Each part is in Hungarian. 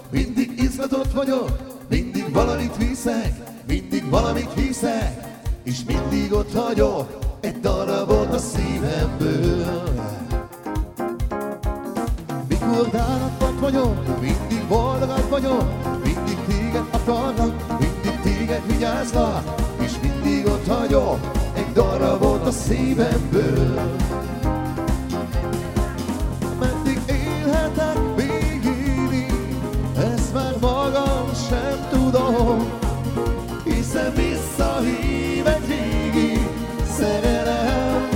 mindig izgatott vagyok, mindig valamit viszek, mindig valamit hiszek, és mindig ott hagyok egy darabot a szívemből. Mikor nálad vagyok, mindig boldogabb vagyok, mindig téged akarnak, mindig téged vigyázlak, és mindig ott hagyok egy darabot a szívemből. Meddig élhetek még így, ezt már magam sem tudom, hiszen visszahív egy régi szerelem.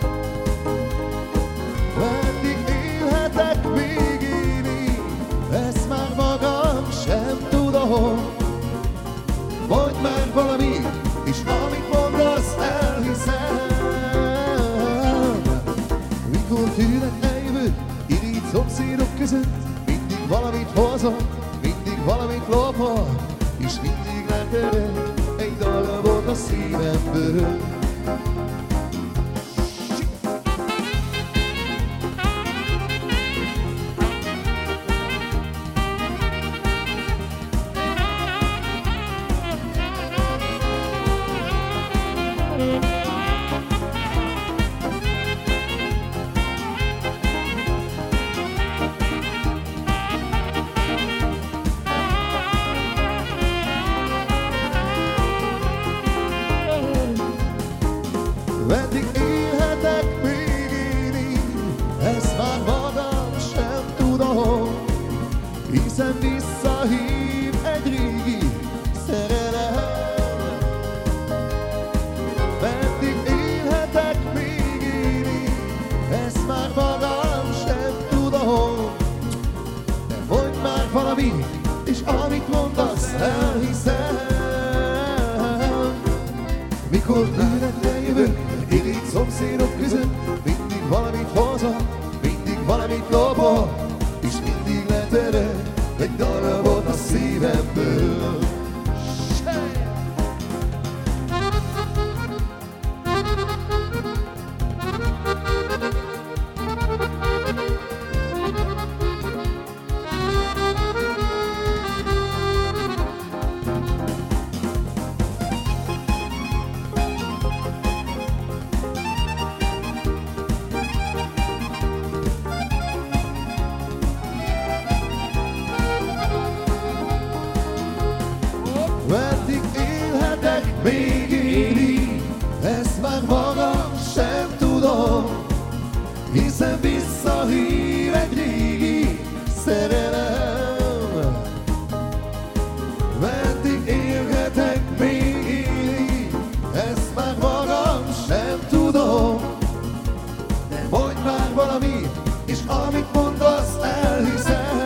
Meddig élhetek még így, ezt már magam sem tudom. Mondj már valami, és amit mondasz, elhiszem. Mikor tőled eljövök, irigy szomszédok között, mindig valamit hozom, mindig valamit lopom, és mindig leterek egy darabot a szívemből. Meddig élhetek még én így, ezt már magam sem tudom, hiszen visszahív egy régi szerelem. Meddig élhetek még én így, ezt már magam sem tudom, de mondj már valami, és amit mondasz, elhiszem. Mikor tőled eljövök, irigy szomszédok között, mindig valamit hozom, mindig valamit lopom, és mindig leterek egy darabot a szívemből. Meddig élhetek még én így, ezt már magam sem tudom, hiszen visszahív egy régi szerelem. Meddig élhetek még én így, ezt már magam sem tudom, de mondj már valami, és amit mondasz, elhiszem.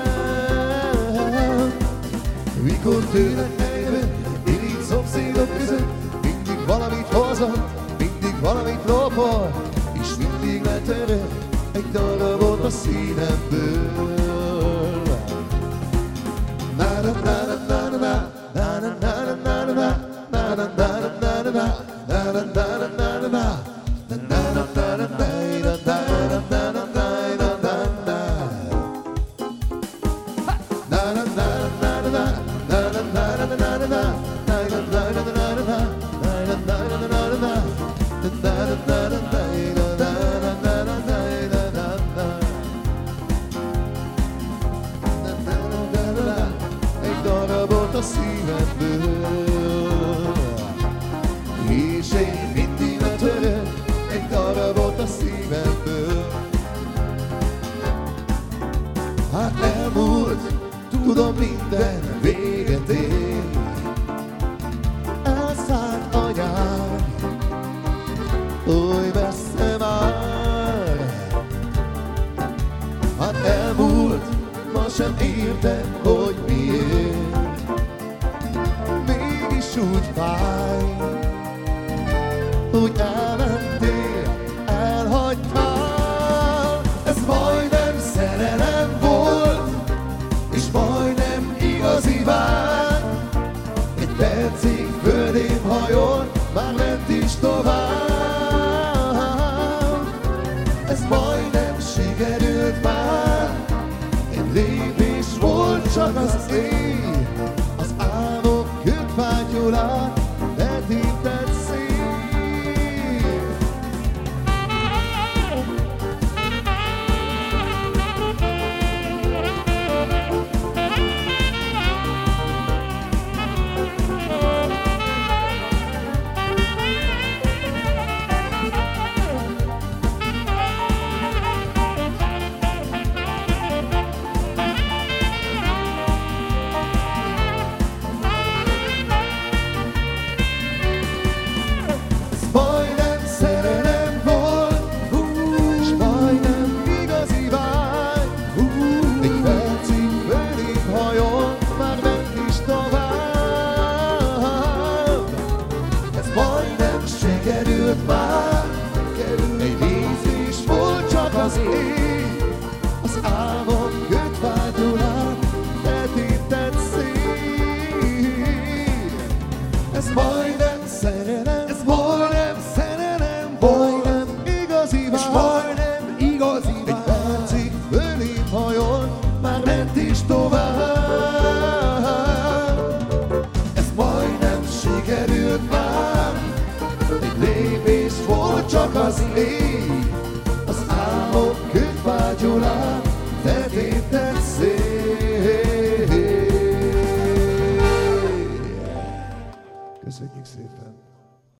Mikor tőled eljövök, irigy szomszédok között, mindig valamit hozom, mindig valamit lopom, és mindig leterek egy darabot a szívemből. Egy darabot a szívemből, és én mindig letörök egy darabot a szívemből. Hát elmúlt, tudom, minden véget ér, elszállt anyád, oly messze már. Hát elmúlt, ma sem értem, hogy miért, mégis úgy fáj, hogy elmentél, elhagytál. Ez majdnem szerelem volt, és majdnem igazi vágy. Egy percig földén hajol, már ment is tovább. Ez majdnem sikerült már, egy lépés volt csak csak az éj, az álmok kötvágyolán vetített szél. Majdnem szerelem volt, s majdnem igazi vágy. Egy percig fölép hajolt, már ment is tovább. Ez majdnem sikerült már, egy vízés volt csak az ég, az álmok kötvágyolán vetített szél. Ez majdnem szerelem, ez majdnem szerelem volt, majdnem igazi vágy, majdnem igazi vágy. Egy percig fölép hajolt, már ment is tovább. Ez majdnem sikerült már, egy lépés volt csak az ég, az álmok kötvágyolán vetített szél. Köszönjük szépen!